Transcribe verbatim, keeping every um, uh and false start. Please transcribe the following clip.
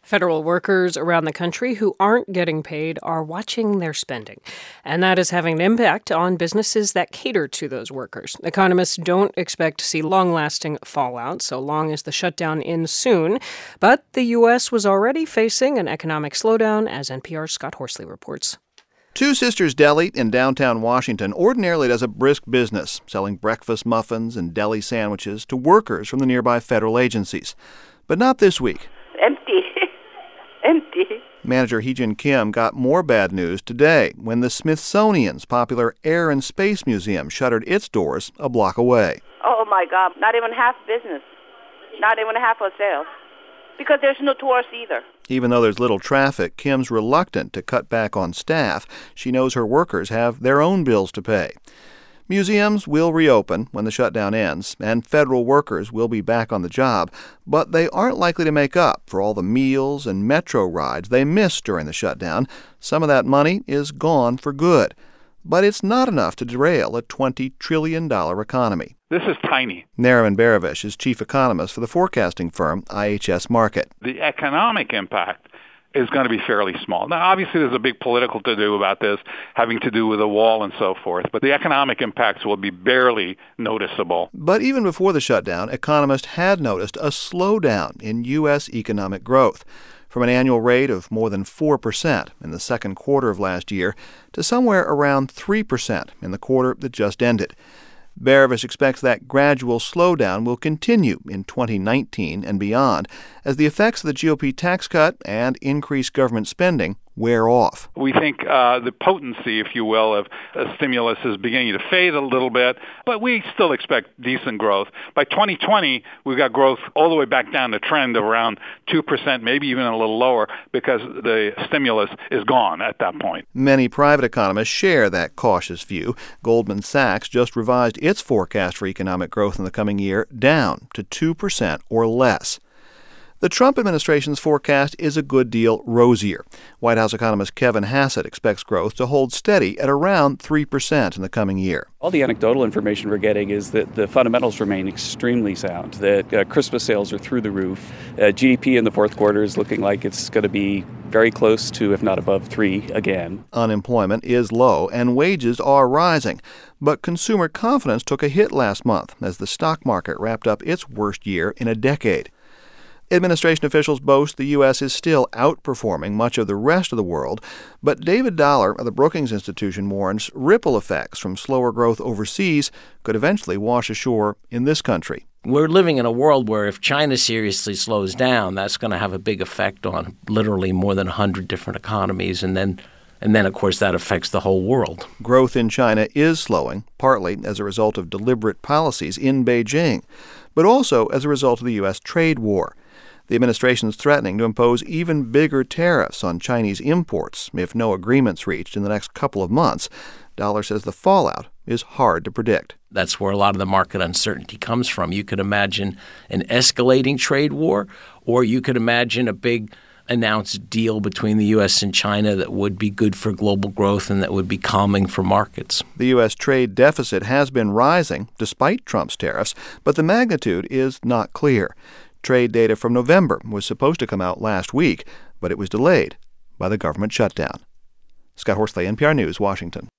Federal workers around the country who aren't getting paid are watching their spending, and that is having an impact on businesses that cater to those workers. Economists don't expect to see long-lasting fallout so long as the shutdown ends soon, but the U S was already facing an economic slowdown, as N P R's Scott Horsley reports. Two Sisters Deli in downtown Washington ordinarily does a brisk business, selling breakfast muffins and deli sandwiches to workers from the nearby federal agencies. But not this week. Empty. Empty. Manager Hee-Jin Kim got more bad news today when the Smithsonian's popular Air and Space Museum shuttered its doors a block away. Oh, my God. Not even half business. Not even half of sales. Because there's no tourists either. Even though there's little traffic, Kim's reluctant to cut back on staff. She knows her workers have their own bills to pay. Museums will reopen when the shutdown ends, and federal workers will be back on the job, but they aren't likely to make up for all the meals and metro rides they missed during the shutdown. Some of that money is gone for good. But it's not enough to derail a twenty trillion dollars economy. This is tiny. Nariman Behravesh is chief economist for the forecasting firm I H S Markit. The economic impact is going to be fairly small. Now, obviously, there's a big political to-do about this, having to do with the wall and so forth, but the economic impacts will be barely noticeable. But even before the shutdown, economists had noticed a slowdown in U S economic growth, from an annual rate of more than four percent in the second quarter of last year to somewhere around three percent in the quarter that just ended. Behravesh expects that gradual slowdown will continue in twenty nineteen and beyond as the effects of the G O P tax cut and increased government spending wear off. We think uh, the potency, if you will, of a stimulus is beginning to fade a little bit, but we still expect decent growth. By twenty twenty, we've got growth all the way back down to trend of around two percent, maybe even a little lower, because the stimulus is gone at that point. Many private economists share that cautious view. Goldman Sachs just revised its forecast for economic growth in the coming year down to two percent or less. The Trump administration's forecast is a good deal rosier. White House economist Kevin Hassett expects growth to hold steady at around three percent in the coming year. All the anecdotal information we're getting is that the fundamentals remain extremely sound, that uh, Christmas sales are through the roof. Uh, G D P in the fourth quarter is looking like it's going to be very close to, if not above, three again. Unemployment is low and wages are rising. But consumer confidence took a hit last month as the stock market wrapped up its worst year in a decade. Administration officials boast the U S is still outperforming much of the rest of the world, but David Dollar of the Brookings Institution warns ripple effects from slower growth overseas could eventually wash ashore in this country. We're living in a world where if China seriously slows down, that's going to have a big effect on literally more than one hundred different economies, and then And then, of course, that affects the whole world. Growth in China is slowing, partly as a result of deliberate policies in Beijing, but also as a result of the U S trade war. The administration is threatening to impose even bigger tariffs on Chinese imports if no agreement's reached in the next couple of months. Dollar says the fallout is hard to predict. That's where a lot of the market uncertainty comes from. You could imagine an escalating trade war, or you could imagine a big announced deal between the U S and China that would be good for global growth and that would be calming for markets. The U S trade deficit has been rising despite Trump's tariffs, but the magnitude is not clear. Trade data from November was supposed to come out last week, but it was delayed by the government shutdown. Scott Horsley, N P R News, Washington.